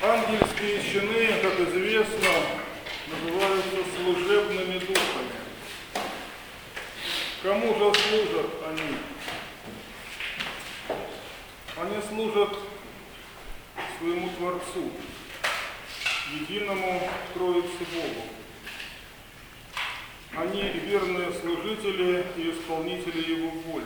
Ангельские чины, как известно, называются служебными духами. Кому же служат они? Они служат своему Творцу, единому Троице Богу. Они верные служители и исполнители Его воли.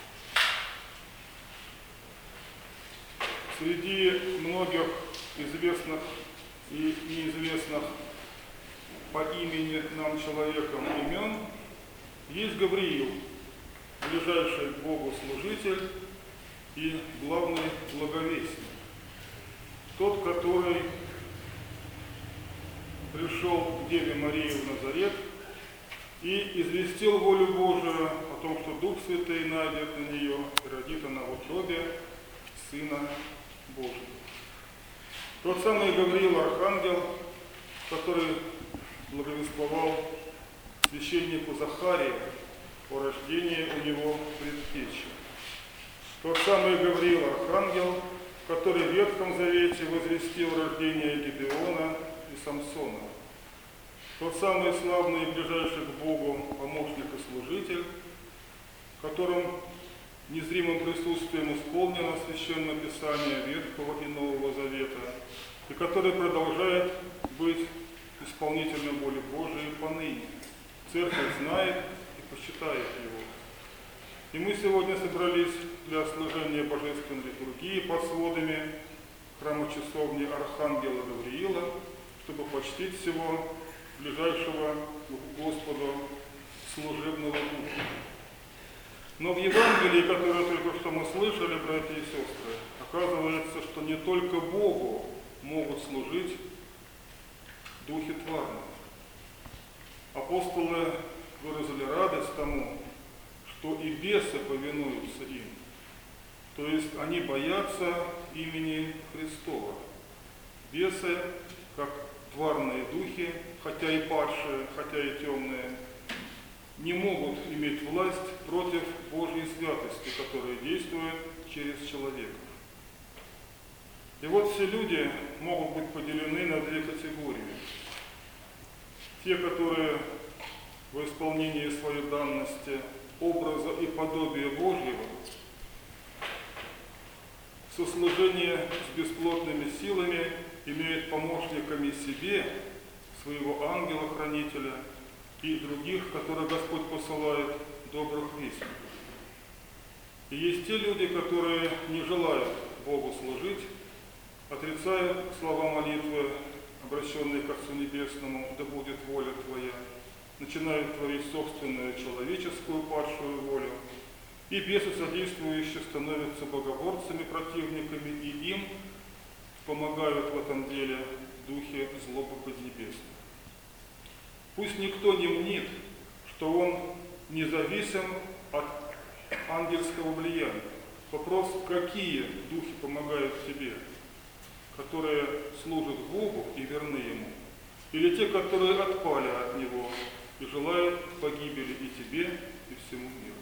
Среди многих известных и неизвестных по имени нам человеком имен есть Гавриил, ближайший к Богу служитель и главный благовестник. Тот, который пришел к Деве Марии в Назарет и известил волю Божию о том, что Дух Святый найдет на нее и родит она в утробе Сына Божьего. Тот самый Гавриил Архангел, который благовествовал священнику Захарию о рождении у него предтечи. Тот самый Гавриил Архангел, который в Ветхом Завете возвестил рождение Гедеона и Самсона. Тот самый славный и ближайший к Богу помощник и служитель, которым незримым присутствием исполнено Священное Писание Ветхого и Нового Завета, и который продолжает быть исполнителем воли Божией поныне. Церковь знает и почитает его. И мы сегодня собрались для служения Божественной литургии под сводами храма часовни Архангела Гавриила, чтобы почтить всего ближайшего к Господу служебного духа. Но в Евангелии, которое только что мы слышали, братья и сестры, оказывается, что не только Богу могут служить духи тварные. Апостолы выразили радость тому, что и бесы повинуются им. То есть они боятся имени Христова. Бесы, как тварные духи, хотя и падшие, хотя и темные, не могут иметь власть против Божьей святости, которая действует через человека. И вот все люди могут быть поделены на две категории. Те, которые в исполнении своей данности образа и подобия Божьего, в сослужении с бесплотными силами имеют помощниками себе своего ангела-хранителя и других, которые Господь посылает, добрых вестников. И есть те люди, которые не желают Богу служить, отрицают слова молитвы, обращенные к Отцу Небесному: «Да будет воля Твоя», начинают творить собственную человеческую падшую волю, и бесы содействующие становятся богоборцами, противниками, и им помогают в этом деле духи злобы поднебесной. Пусть никто не мнит, что он независим от ангельского влияния. Вопрос, какие духи помогают тебе, которые служат Богу и верны Ему, или те, которые отпали от Него и желают погибели и тебе, и всему миру.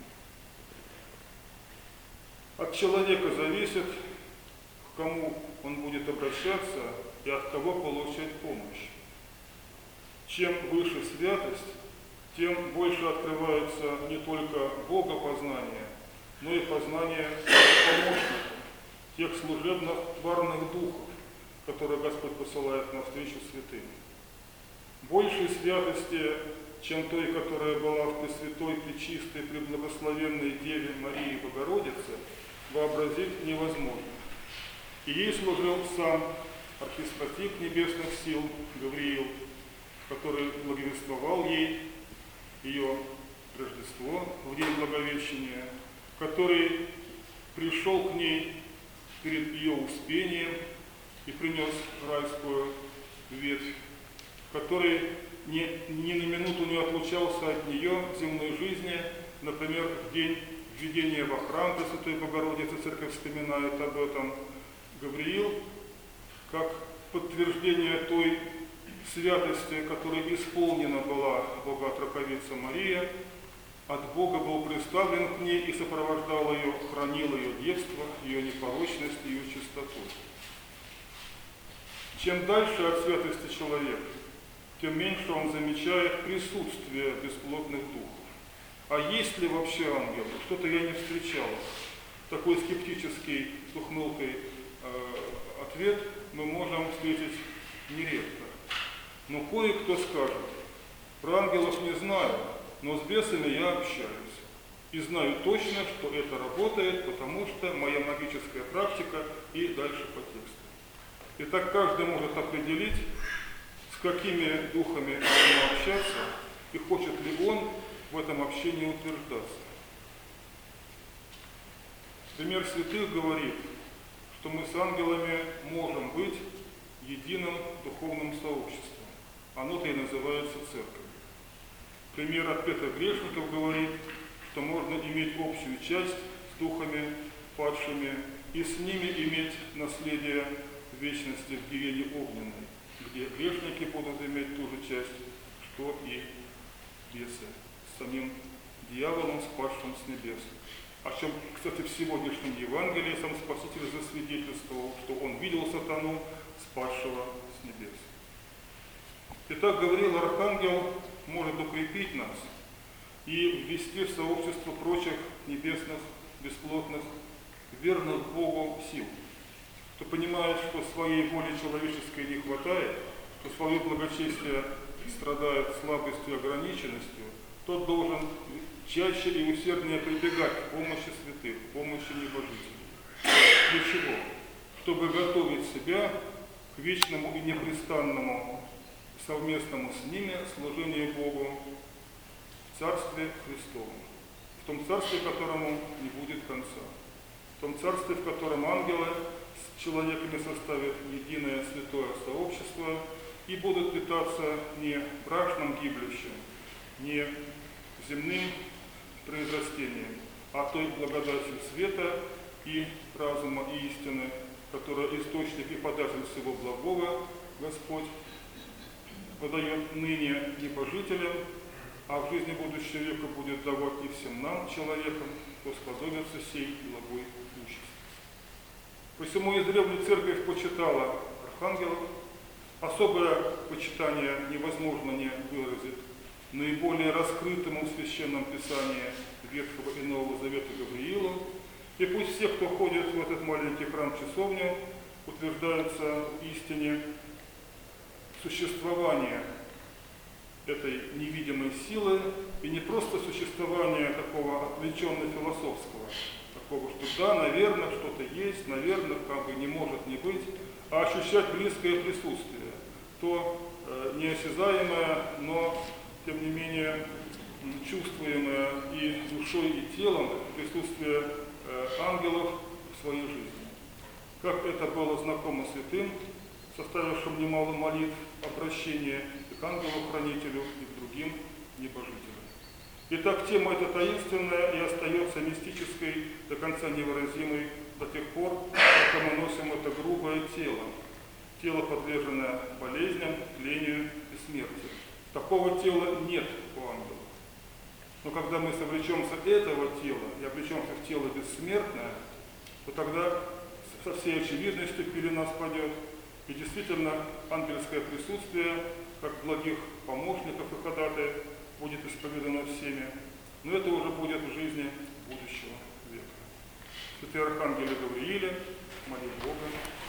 От человека зависит, к кому он будет обращаться и от кого получать помощь. Чем выше святость, тем больше открывается не только богопознание, но и познание помощников, тех служебных тварных духов, которые Господь посылает навстречу святым. Большей святости, чем той, которая была в Пресвятой, Пречистой, Преблагословенной Деве Марии Богородице, вообразить невозможно. И ей служил сам архистратик небесных сил Гавриил, который благовествовал ей ее Рождество в день Благовещения, который пришел к ней перед ее успением и принес райскую ветвь, который ни на минуту не отлучался от нее в земной жизни. Например, в день введения во храм Пресвятой Богородицы, церковь вспоминает об этом, Гавриил, как подтверждение той святости, которой исполнена была Богоотроковица Мария, от Бога был представлен к ней и сопровождал ее, хранил ее девство, ее непорочность, ее чистоту. Чем дальше от святости человек, тем меньше он замечает присутствие бесплотных духов. А есть ли вообще ангелы? Что-то я не встречал. Такой скептический с ухмылкой ответ мы можем встретить нередко. Но кое-кто скажет: про ангелов не знаю, но с бесами я общаюсь. И знаю точно, что это работает, потому что моя магическая практика и дальше по тексту. Итак, каждый может определить, с какими духами ему общаться и хочет ли он в этом общении утверждаться. Пример святых говорит, что мы с ангелами можем быть единым духовным сообществом. Оно-то и называется церковь. Пример отпетых грешников говорит, что можно иметь общую часть с духами падшими и с ними иметь наследие вечности в гиене огненной, где грешники будут иметь ту же часть, что и бесы, с самим дьяволом, спасшим с небес. О чем, кстати, в сегодняшнем Евангелии сам Спаситель засвидетельствовал, что он видел сатану, спасшего с небес. Итак, Гавриил Архангел может укрепить нас и ввести в сообщество прочих небесных, бесплотных, верных Богу сил, кто понимает, что своей воли человеческой не хватает, что свое благочестие страдает слабостью и ограниченностью, тот должен чаще и усерднее прибегать к помощи святых, к помощи небожителей. Для чего? Чтобы готовить себя к вечному и непрестанному совместному с ними служению Богу в Царстве Христовом, в том Царстве, которому не будет конца, в том Царстве, в котором ангелы с человеками составят единое святое сообщество и будут питаться не брачным гиблющим, не земным произрастением, а той благодатью света и разума и истины, которая источник и податель всего благого Господь выдает ныне небожителям, а в жизни будущего века будет давать и всем нам, человекам, кто сподобится сей благой участи. Посему издревле церковь почитала архангелов. Особое почитание невозможно не выразить наиболее раскрытому в Священном Писании Ветхого и Нового Завета Гавриилу. И пусть все, кто ходит в этот маленький храм-часовню, утверждаются в истине существования этой невидимой силы, и не просто существования такого отвлеченно-философского, такого, что да, наверное, что-то есть, наверное, как бы не может не быть, а ощущать близкое присутствие, то неосязаемое, но тем не менее чувствуемое и душой, и телом присутствие ангелов в своей жизни. Как это было знакомо святым, составившим немало молитв обращения и к ангелу-хранителю, и к другим небожителям. Итак, тема эта таинственная и остается мистической, до конца невыразимой до тех пор, пока мы носим это грубое тело. Тело, подверженное болезням, тлению и смерти. Такого тела нет у ангелов. Но когда мы совлечемся этого тела и облечемся в тело бессмертное, то тогда со всей очевидностью пелена спадет, и действительно ангельское присутствие, как благих помощников и ходатаев, будет исповедано всеми, но это уже будет в жизни будущего века. Святые архангелы Гаврииле, моли Бога.